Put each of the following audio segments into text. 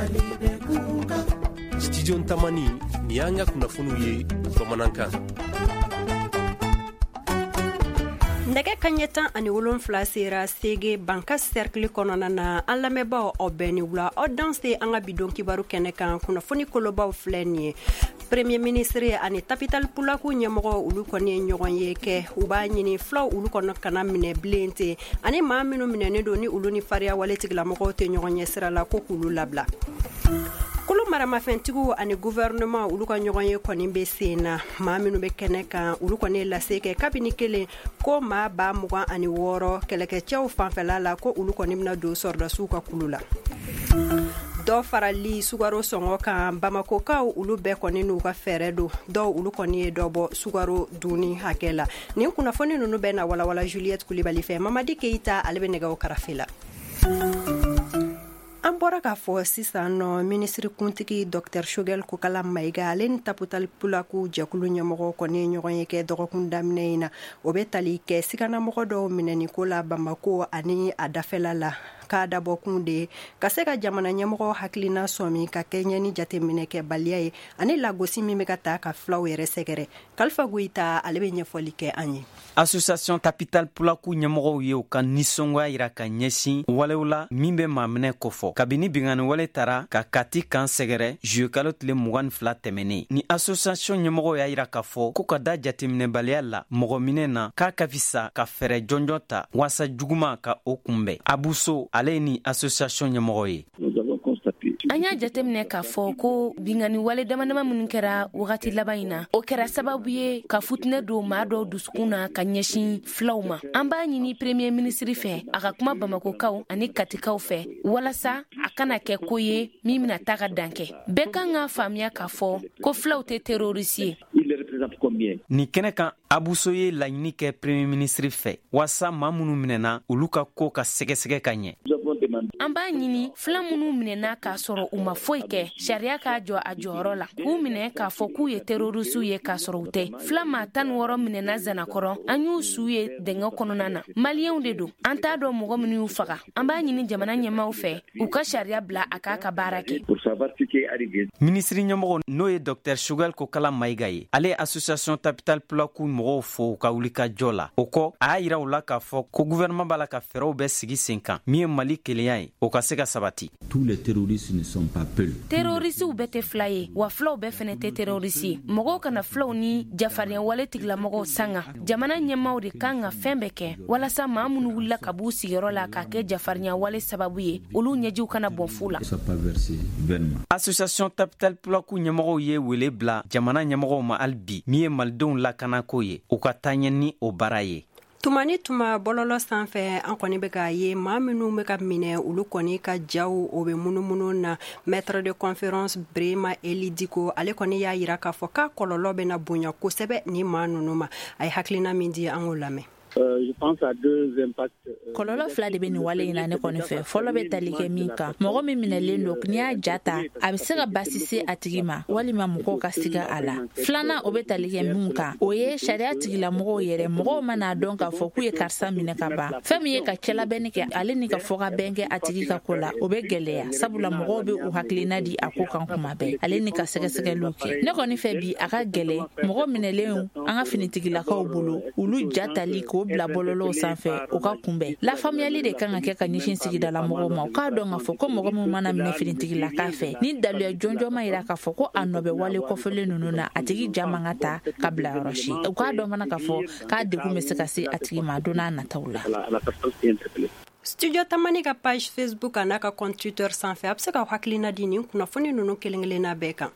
Studio Tamani ni y'an ka kunnafoniw ye bamanankan. Nɛgɛ kaɲɛ 17 sera Sege Banka Cercle kɔnɔna na an lamɛnbaaw aw bɛɛ ni wula aw danse an ka bidon kibaru kɛnɛ kan kunnafoni kolobaw filɛ nin ye. Premier ministre ani Tapital Pulaku ɲɛmɔgɔ olu kɔni ye ɲɔgɔn ye kɛ u b'a ɲini fulaw olu kɔnɔ kana minɛ bilen ten ani maa minnu minɛnen don ni olu ni fariya wale tigilamɔgɔw tɛ ɲɔgɔn ɲɛ sira la ko k'olu labila. Kolo maramafɛntigiw ani gouvernement olu ka ɲɔgɔn ye kɔni bɛ sen na maa minnu bɛ kɛnɛ kan olu kɔni lase kɛ kabini kelen ko maa ba 26 kɛlɛkɛcɛw fanfɛla la ko olu kɔni bɛna don sɔrdasiw ka kulu la. Dɔw farali sugaro sɔngɔ kan Bamakokaw olu bɛɛ kɔni n'u ka fɛɛrɛ don dɔw olu kɔni ye dɔ bɔ sugaro dunni hakɛ la. Nin kunnafoni ninnu bɛ na walawala Juliette Kulibali fɛ Mamadi Keita ale bɛ nɛgɛw karafe la. An bɔra k'a fɔ sisan nɔ ministre kuntigi Dr Shogel Kokala Mayiga ale ni Tapital Pulaku jɛkulu ɲɛmɔgɔ kɔni ye ɲɔgɔn ye kɛ dɔgɔkun daminɛ in na o bɛ tali kɛ siganamɔgɔ dɔw minɛni ko la Bamako ani a dafɛla la k'a dabɔkun de ka se ka jamana ɲɛmɔgɔ hakilina sɔmi ka kɛ ɲɛni jateminɛ kɛ baliya ye ani lagosi min bɛ ka taa ka fulaw yɛrɛ sɛgɛrɛ. Kalifa Goyita ale bɛ ɲɛfɔli kɛ an ye. Association Tapital Pulaku ɲɛmɔgɔw ye u ka nisɔngoya yira ka ɲɛsin walew la min bɛ maaminɛ kofɔ kabini bingani wale tara ka kati kan sɛgɛrɛ juillet kalo tile 22 tɛmɛnen. Ni association ɲɛmɔgɔw y'a yira k'a fɔ ko ka da jateminɛbaliya la mɔgɔ minɛ na k'a ka fisa ka fɛrɛ jɔnjɔn ta wasa juguma ka o kunbɛn. Abuso ale ni association ɲɛmɔgɔ ye. An y'a jateminɛ k'a fɔ ko bingani wale damadama minnu kɛra wagati laban in na o kɛra sababu ye ka futinɛ don maa dɔw dusukun na ka ɲɛsin fulaw ma. An b'a ɲini premier ministre fɛ a ka kuma Bamakokaw ani Katikaw fɛ walasa a kana kɛ ko ye min bɛna taa ka dan kɛ. Bɛɛ kan ka faamuya k'a fɔ ko fulaw tɛ terroriste ye. Ni kɛnɛ kan Abuso ye laɲini kɛ premier ministre fɛ wasa maa minnu minɛna olu ka ko ka sɛgɛsɛgɛ ka ɲɛ. An b'a ɲini fula minnu minɛna k'a sɔrɔ u ma foyi kɛ sariya k'a jɔ a jɔyɔrɔ la k'u minɛ k'a fɔ k'u ye terroriste ye k'a sɔrɔ u tɛ. Fula maa 16 minɛna Zanakɔrɔ an y'u su ye dɛngɛ kɔnɔna na. Maliyɛnw de don an t'a dɔn mɔgɔ minnu y'u faga. An b'a ɲini jamana ɲɛmaaw fɛ u ka sariya bila a k'a ka baara kɛ. Ministre ɲɛmɔgɔ n'o ye Dr Shogel Kokala Mayiga ye ale association Tapital Pulaku mɔgɔw fo u ka wuli ka jɔ la. O kɔ a y'a yira u la k'a fɔ ko gouvernement b'a la ka fɛɛrɛw bɛ sigi sen kan min ye Mali kelenya ye o ka se ka sabati. Tous les terroristes ne sont pas peuls. Terrorisiw bɛɛ tɛ fila ye wa fulaw bɛɛ fɛnɛ tɛ terroriste ye. Mɔgɔw kana fulaw ni jafarinya wale tigilamɔgɔw sanga. Jamana ɲɛmaaw de kan ka fɛn bɛɛ kɛ walasa maa minnu wulila ka b'u sigiyɔrɔ la k'a kɛ jafarinya wale sababu ye olu ɲɛjiw kana bɔn fu la. Association Tapital Pulaku ɲɛmɔgɔw ye wele bila jamana ɲɛmɔgɔw ma hali bi min ye malidenw lakanako ye u ka taa ɲɛ ni o baara ye. Tuma ni tuma bɔlɔlɔ sanfɛ an kɔni bɛ k'a ye maa minnu bɛ ka minɛ olu kɔni ka jaw o bɛ munumunu na maître de conférence Brema Eli Diko ale kɔni y'a yira k'a fɔ k'a kɔlɔlɔ bɛna bonya kosɛbɛ ni maa ninnu ma a ye hakilina min di an k'o lamɛn. Je pense à deux impacts. Kɔlɔlɔ fila de bɛ nin wale in na ne kɔni fɛ. Fɔlɔ bɛ tali kɛ min kan mɔgɔ min minɛlen don n'i y'a jata a bɛ se ka basi se a tigi ma walima mɔgɔw ka siga a la. Filanan o bɛ tali kɛ min kan o ye sariya tigilamɔgɔw yɛrɛ mɔgɔw mana dɔn k'a fɔ k'u ye karisa minɛ ka ban fɛn min ye ka cɛlabɛnni kɛ ale ni ka fɔ ka bɛn kɛ a tigi ka ko la o bɛ gɛlɛya sabula mɔgɔw bɛ u hakilina di a ko kan kuma bɛɛ ale ni ka sɛgɛsɛgɛliw kɛ. Ne kɔni fɛ bi a ka gɛlɛn mɔgɔ minɛlenw an ka finitigilakaw bolo olu jatali ko bila bɔlɔlɔw sanfɛ u ka kunbɛn. Lafaamuyali de kan ka kɛ ka ɲɛsin sigidala mɔgɔw ma u k'a dɔn k'a fɔ ko mɔgɔ min mana minɛ finitigilaka fɛ ni daluya jɔnjɔn ma yira k'a fɔ ko a nɔ bɛ wale kɔfɛlen ninnu na a tigi ja man ka ta ka bila yɔrɔ si u k'a dɔn fana k'a fɔ k'a degun bɛ se ka se a tigi ma don n'a nataw la. Studio Tamani ka page Facebook a n'a ka compte Twitter sanfɛ a bɛ se ka hakilina di nin kunnafoni ninnu kelen-kelenna bɛɛ kan.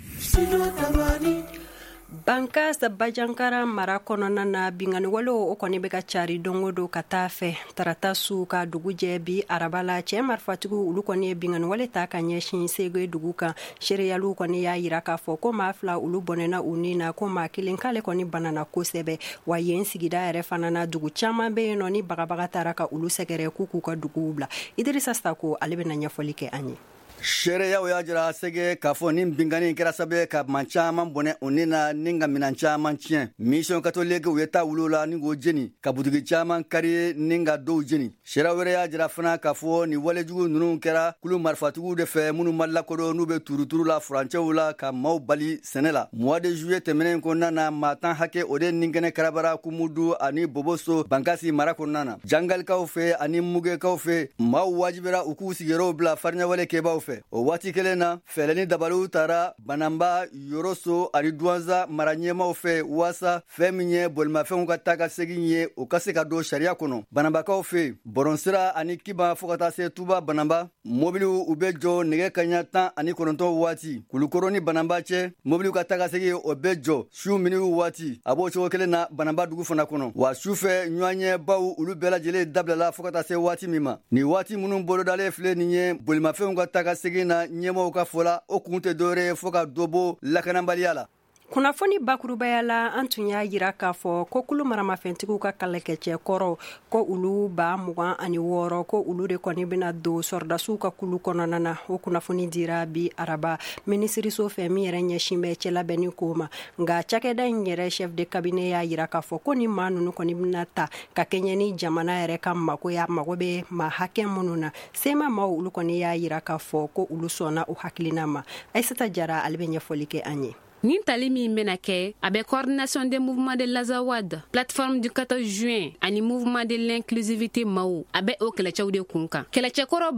Banka Sabajankara mara kɔnɔna na bingani walew o kɔni bɛ ka cari don o don ka taa fɛ tarata su ka dugu jɛ bi araba la cɛ marifatigiw olu kɔni ye bingani wale ta ka ɲɛsin Segu dugu kan sereyaliw kɔni y'a yira k'a fɔ ko maa fila olu bɔnɛna u ni na ko maa kelen k'ale kɔni banana kosɛbɛ wa yen sigida yɛrɛ fana na dugu caman bɛ yen nɔ ni bagabaga taara ka olu sɛgɛrɛ k'u ka duguw bila. Idrissa Sako ale bɛna ɲɛfɔli kɛ an ye. Shereya o y'a jira sege k'a fɔ nin bingani kɛra sababu ka man caaman bɔnɛ o ni na ni ka minan caaman tiɲɛ. Mission catholique u ye taa wulu la ni k'o jeni ka butigi caaman kari ni ka dɔw jeni. Shereya wɛrɛ y'a jira fana k'a fɔ ni walejugu ninnu kɛra kulu marifatigiw de fɛ minnu ma lakodɔn n'u be turuturu la furancɛw la ka maaw bali sɛnɛ la. Mois de juillet tɛmɛnen kɔnɔna na maa tan hakɛ o de ninkɛnɛ karabara Kumudu ani Boboso Bankasi mara kɔnɔna na. Jangalikaw fɛ ani Mugekaw fɛ maaw wajibira u k'u sigiyɔrɔw bila fariɲawale kɛbaw fɛ. O waati kelen na fɛlɛni dabaliw tara Banamba, Yoroso ani Duanza mara ɲɛmaw fɛ waasa fɛn min ye bolimafɛnw ka taa ka segin ye o ka se ka don sariya kɔnɔ. Banambakaw fɛ Bɔrɔnsira ani Kiba fɔ ka taa se Tuba Banamba mobiliw u be jɔ nɛgɛ kaɲa 19 waati. Kulukoro ni Banamba cɛ mobiliw ka taa ka segin o be jɔ su miniw waati. A b'o cogo kelen na Banamba dugu fana kɔnɔ. Wa sufɛ ɲɔgɔnɲɛbaw olu bɛɛ lajɛlen dabilala fɔ ka taa se waati min ma. Ni waati minnu bolodalen filɛ nin ye bolimafɛnw ka taa ka segin na ɲɛmɔgɔw ka fɔla o kun tɛ dɔwɛrɛ fɔ ka dɔ bɔ lakanabaliya la. Kunnafoni bakurubaya la an tun y'a yira k'a fɔ ko kulu maramafɛntigiw ka kɛlɛkɛcɛ kɔrɔ ko ulu 26 ko olu de kɔni bena don sɔrdasiw ka kulu kɔnɔna na. O kunnafoni dira bi araba minisiriso fɛ min yɛrɛ ɲɛsin bɛ cɛlabɛnni ko ma. Nga cakɛda in yɛrɛ chef de cabinet y'a yira k'a fɔ ko ni maa nunu kɔni bena ta ka kɛɲɛ ni jamana yɛrɛ ka magoya mago be maa hakɛ minnu na. Sema maaw olu kɔni y'a yira k'a fɔ ko ulu sɔnna u hakilina ma. Aissata Jara ale be ɲɛfɔli kɛ an ye. Nin tali min bena kɛ a bɛ coordination des mouvements de l'Azawad, plateforme du 14 juin ani mouvement de l'inclusivité maaw a bɛ o kɛlɛcɛw de kun kan. Kɛlɛcɛkɔrɔ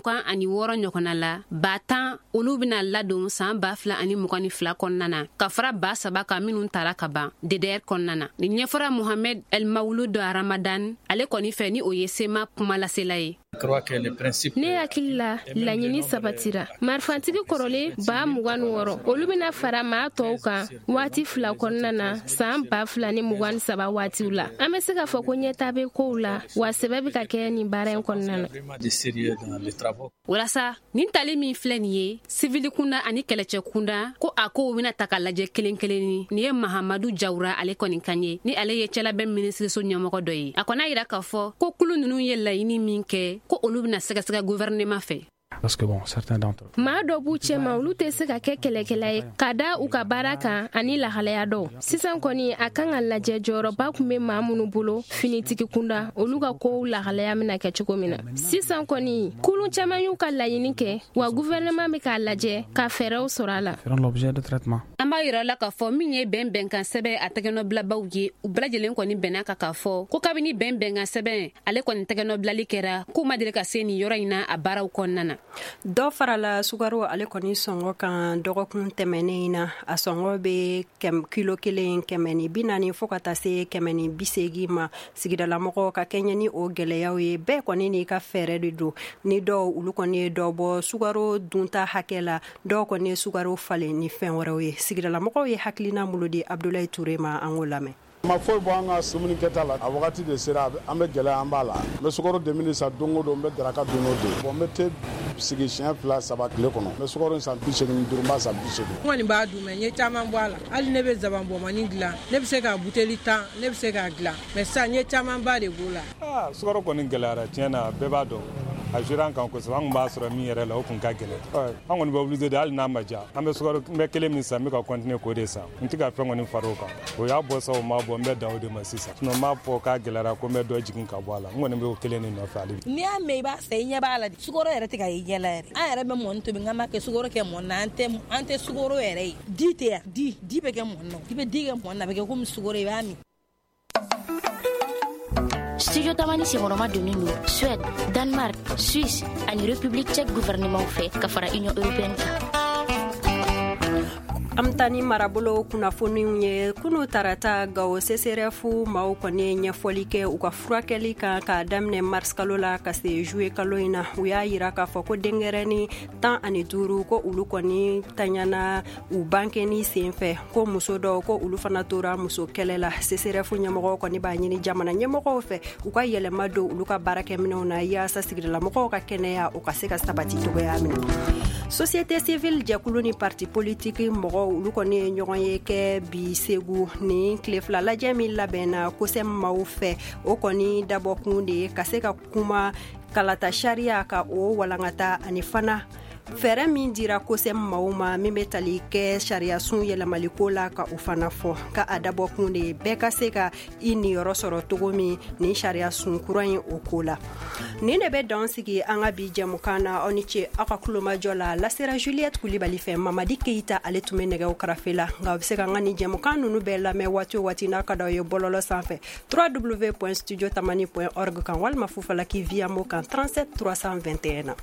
26 ɲɔgɔnna la 10 olu bena ladon san 2022 kɔnɔna na ka fara 3 kan minnu tara ka ban DDR kɔnɔna na. Ni ɲɛfɔra Mohamed El Maouloud Ramadan ale kɔni fɛ ni o ye sema kuma lasela ye. Ne hakili la laɲini sabatira marifantigi kɔrɔlen 26 olu bena fara maa tɔw kan waati 2 kɔnɔna na san 2023 waatiw la. An bɛ se ka fɔ ko ɲɛta bɛ kow la wa sɛbɛ bɛ ka kɛ nin baara in kɔnɔna na. Walasa nin tali min filɛ nin ye sivili kunda ani kɛlɛcɛ kunda ko a kow bena ta ka lajɛ kelen kelen ni ye Mahamadu Jawura ale kɔni kan ye ni ale ye cɛlabɛn minisiriso ɲɛmɔgɔ dɔ ye. A kɔni a yira k'a fɔ ko kulu ninnu ye laɲini min kɛ ko olu bena sɛgɛsɛgɛ gouvernement fɛ. Parce que bon, certains d'entre eux. Maa dɔ b'u cɛma olu tɛ se ka kɛ kɛlɛkɛla ye ka da u ka baara kan ani lahalaya dɔw. Sisan kɔni a kan ka lajɛ jɔyɔrɔba kun bɛ maa minnu bolo finitigi kunda olu ka kow lahalaya bɛna kɛ cogo min na. Sisan kɔni kulun caman y'u ka laɲini kɛ wa gouvernement bɛ k'a lajɛ ka fɛɛrɛw sɔrɔ a la. Feront l'objet de traitement. An b'a yira la k'a fɔ min ye bɛnbɛnkan sɛbɛn a tɛgɛnɔbilabaw ye u bɛɛ lajɛlen kɔni bɛnna kan k'a fɔ ko kabini bɛnbɛnkan sɛbɛn ale kɔni tɛgɛnɔbilali kɛra k'u ma deli ka se nin yɔrɔ in na a baaraw kɔnɔna na. Dɔ farala sugaro ale kɔni sɔngɔ kan dɔgɔkun tɛmɛnen na a sɔngɔ be kilo 140 fɔ ka taa se 180 ma. Sigidalamɔgɔw ka kɛɲɛ ni o gɛlɛyaw ye bɛɛ kɔni n'i ka fɛɛrɛ de don ni dɔw olu kɔni ye dɔ bɔ sugaro dunta hakɛ la dɔw kɔni ye sugaro falen ni fɛn wɛrɛw ye. Sigidalamɔgɔw ye hakilina bolo di Abdoulaye Touré ma an k'o lamɛn. Ma foyi bɔ an ka sumunikɛta la a wagati de sera an bɛ gɛlɛya an b'a la n bɛ sukaro demini san don o don n bɛ daraka don o don bon n bɛ te sigi siɲɛ 2-3 tile kɔnɔ n bɛ sukaro in san 85 n b'a san 80. N kɔni b'a dun mɛ n ye caman bɔ a la hali ne bɛ zaban bɔmani dilan ne bɛ se ka buteli 10 ne bɛ se k'a dilan mɛ sisan n ye caman ba de b'o la. Sukaro kɔni gɛlɛyara tiɲɛ na bɛɛ b'a dɔn a jura an kan kosɛbɛ an tun b'a sɔrɔ min yɛrɛ la o tun ka gɛlɛn an kɔni bɛ obligé de hali n'a ma ja an bɛ sukaro n bɛ 1 min san n bɛ ka continuer k'o de san n tɛ ka fɛn kɔni far'o kan o y'a bɔ sa o ma bɔ n bɛ dan o de ma sisan sinon n b'a fɔ k'a gɛlɛyara ko n bɛ dɔ jigin ka bɔ a la n kɔni bɛ o 1 de nɔfɛ ale bi. N'i y'a mɛn i b'a san i ɲɛ b'a la de sukaro yɛrɛ tɛ ka ye ɲɛ la yɛrɛ an yɛrɛ bɛ mɔni tobi n ka ma kɛ sukaro kɛ mɔni na an tɛ sukaro yɛrɛ ye di tɛ yan di bɛ kɛ mɔni na i bɛ di kɛ mɔni na a bɛ kɛ komi sukaro i b'a min. Studio Tamani sigurama donnen don Suède, Danemark, Suisse ani République tchèque gouvernement fɛ ka fara Union européenne kan. Amtani marabolo kunnafoniw ye kunu tarata Gao CCRF maaw kɔni ɲɛfɔli kɛ u ka furakɛli kan k'a daminɛ mars kalo la ka se juillet kalo in na u y'a yira k'a fɔ ko denkɛrɛni 15 ko olu kɔni taɲana u bankɛni sen fɛ ko muso dɔw ko olu fana tora muso kɛlɛ la. CCRF ɲɛmɔgɔw kɔni b'a ɲini jamana ɲɛmɔgɔw fɛ u ka yɛlɛma don olu ka baarakɛminɛw na yaasa sigidalamɔgɔw ka kɛnɛya u ka se ka sabati cogoya min. Société civile jɛkulu ni parti politique mɔgɔw olu kɔni ye ɲɔgɔn ye kɛ bi segu ni tile fila lajɛ min labɛnna kosɛm maaw fɛ o kɔni dabɔkun de ye ka se ka kuma kalata sariya ka o walankata ani fana fɛɛrɛ min dira kosɛm maaw ma min bɛ tali kɛ sariya sun yɛlɛmaliko la ka u fana fɔ ka a dabɔkun de bɛɛ ka se ka I niyɔrɔ sɔrɔ togo min ni sariya sun kura ye o ko la. Nin de bɛ dan sigi an ka bi jɛmukan na aw ni ce aw ka kulomajɔ la lasera Juliette Kulibali fɛ Mamadi Keita ale tun bɛ nɛgɛw karafe la nka a bɛ se ka an ka ni jɛmukan ninnu bɛɛ lamɛn waati o waati n'a ka d'aw ye bɔlɔlɔ sanfɛ www.studiotamani.org kan walima Fufalaki via mo kan 37 321 na.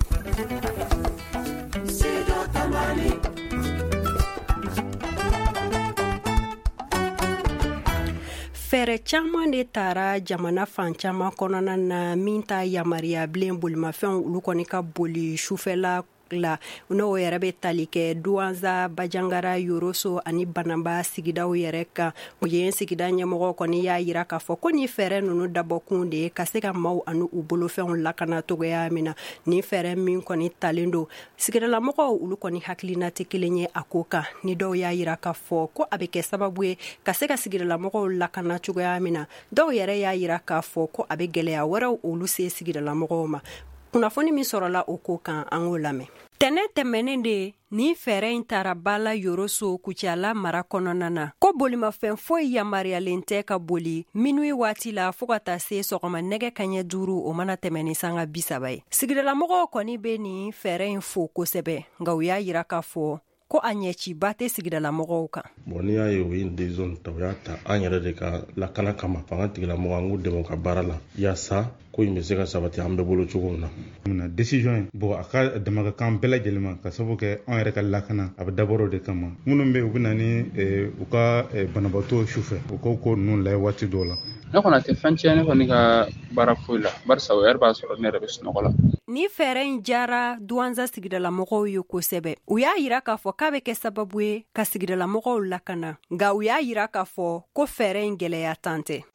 Fɛɛrɛ caman de taara jamana fan caman kɔnɔna na min ta yamaruya bilen bolimafɛnw olu kɔni ka boli sufɛla la n'o yɛrɛ bɛ tali kɛ Duwanza, Bajangara, Yoroso ani Banamba sigidaw yɛrɛ kan. O ye sigida ɲɛmɔgɔ kɔni y'a yira k'a fɔ ko ni fɛɛrɛ ninnu dabɔkun de ye ka se ka maaw ani u bolofɛnw lakana togoya min na. Ni fɛɛrɛ min kɔni talen don sigidalamɔgɔw olu kɔni hakilina tɛ kelen ye a ko kan. Ni dɔw y'a yira k'a fɔ ko a bɛ kɛ sababu ye ka se ka sigidalamɔgɔw lakana cogoya min na. Dɔw yɛrɛ y'a yira k'a fɔ ko a bɛ gɛlɛya wɛrɛw olu se sigidalamɔgɔw ma. Kunnafoni min sɔrɔla o ko kan an k'o lamɛn. Tɛnɛ tɛmɛnen de ni fɛɛrɛ in taara Bala Yoroso Kucala mara kɔnɔna na ko bolimafɛn foyi yamaruyalen tɛ ka boli minui waati la fo ka taa se sɔgɔma nɛgɛ kaɲɛ 5 o mana tɛmɛ ni sanga 30 ye. Sigidalamɔgɔw kɔni bɛ ni fɛɛrɛ in fo kosɛbɛ nka u y'a yira k'a fɔ ko a ɲɛciba tɛ sigidalamɔgɔw kan. Bon n'i y'a ye o ye décision ta o y'a ta an yɛrɛ de ka lakana kama fanga tigilamɔgɔ an k'u dɛmɛ ka baara la yaasa ko in bɛ se ka sabati an bɛɛ bolo cogo min na. Muna décision ye bon a ka dama ka kan bɛɛ lajɛlen ma ka sababu kɛ an yɛrɛ ka lakana a bɛ dabɔra o de kama minnu bɛ u bɛ na ni u ka banabaatɔ sufɛ u ko ko ninnu layɛ waati dɔw la. Ne kɔni tɛ fɛn tiɲɛ ne kɔni ka baara foyi la barisa o yɛrɛ b'a sɔrɔ ne yɛrɛ bɛ sunɔgɔ la. Ni fɛɛrɛ in jara Duwanza sigidalamɔgɔw ye kosɛbɛ u y'a yira k'a fɔ k'a bɛ kɛ sababu ye ka sigidalamɔgɔw lakana nka u y'a yira k'a fɔ ko fɛɛrɛ in gɛlɛya tan tɛ.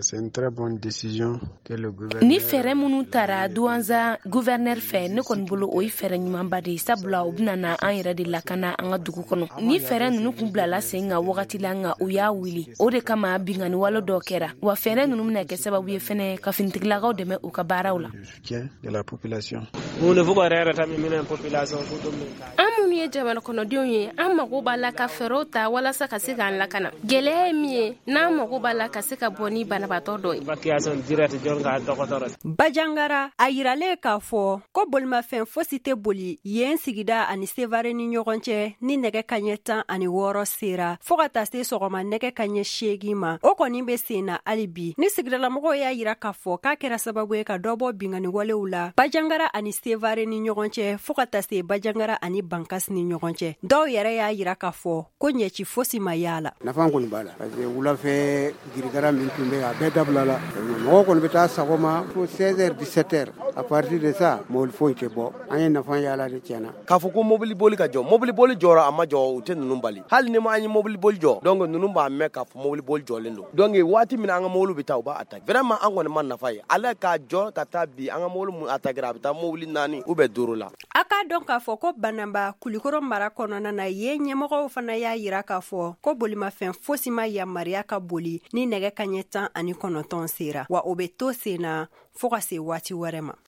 Ni fɛɛrɛ minnu taara Duwanza gouverneur fɛ ne kɔni bolo o ye fɛɛrɛ ɲumanba de ye sabula u bɛna na an yɛrɛ de lakana an ka dugu kɔnɔ. Ni fɛɛrɛ ninnu kun bilala sen kan wagati la nka u y'a wuli o de kama bingani wale dɔ kɛra wa fɛɛrɛ ninnu bɛna kɛ sababu ye fɛnɛ ka finitigilakaw dɛmɛ u ka baaraw la. An minnu ye jamana kɔnɔdenw ye an mago b'a la ka fɛɛrɛw ta walasa ka se k'an lakana. Gɛlɛya ye min ye n'an mago b'a la ka se ka bɔ ni banabaatɔ dɔ ye. Bajangara a yiralen k'a fɔ ko bolimafɛn fosi tɛ boli yen sigida ani Sevare ni ɲɔgɔn cɛ ni nɛgɛ kaɲɛ 16 sera fo ka taa se sɔgɔma nɛgɛ kaɲɛ 8 ma o kɔni bɛ sen na hali bi. Ni sigidalamɔgɔw y'a yira k'a fɔ k'a kɛra sababu ye ka dɔ bɔ bingani walew la Bajangara ani Sevare ni ɲɔgɔn cɛ fo ka taa se Bajangara ani Bankas ni ɲɔgɔn cɛ. Dɔw yɛrɛ y'a yira k'a fɔ ko ɲɛci fosi ma y'a la. Nafa kɔni b'a la parce que wulafɛ girigara min tun bɛ a bɛɛ dabila la mɔgɔw kɔni bɛ taa sagoma fo 16h 17h à partir de ça mobili foyi tɛ bɔ an ye nafa y'a la de tiɲɛna. K'a fɔ ko mobili boli ka jɔ mobili boli jɔra a ma jɔ u tɛ ninnu bali hali ni ma an ye mobili boli jɔ donc ninnu b'a mɛn k'a fɔ mobili boli jɔlen don donc waati min an ka mobili bɛ taa u b'a attaquer vraiment an kɔni ma nafa ye ale k'a jɔ ka taa bi an ka mobili mun attaquer a bɛ taa mobili 4 ou bien 5 la. A k'a dɔn k'a fɔ ko Banamba Kulikoro mara kɔnɔna na yen ɲɛmɔgɔw fana y'a yira k'a fɔ ko bolimafɛn fosi ma yamaruya ka boli ni nɛgɛ kaɲɛ 19 sera wa o bɛ to sen na fo ka se waati wɛrɛ ma.